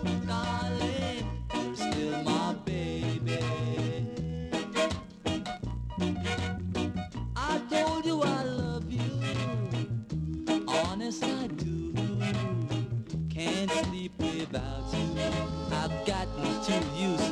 darling, you're still my baby. I told you I love you, honest I do. Can't sleep without you, I've gotten too used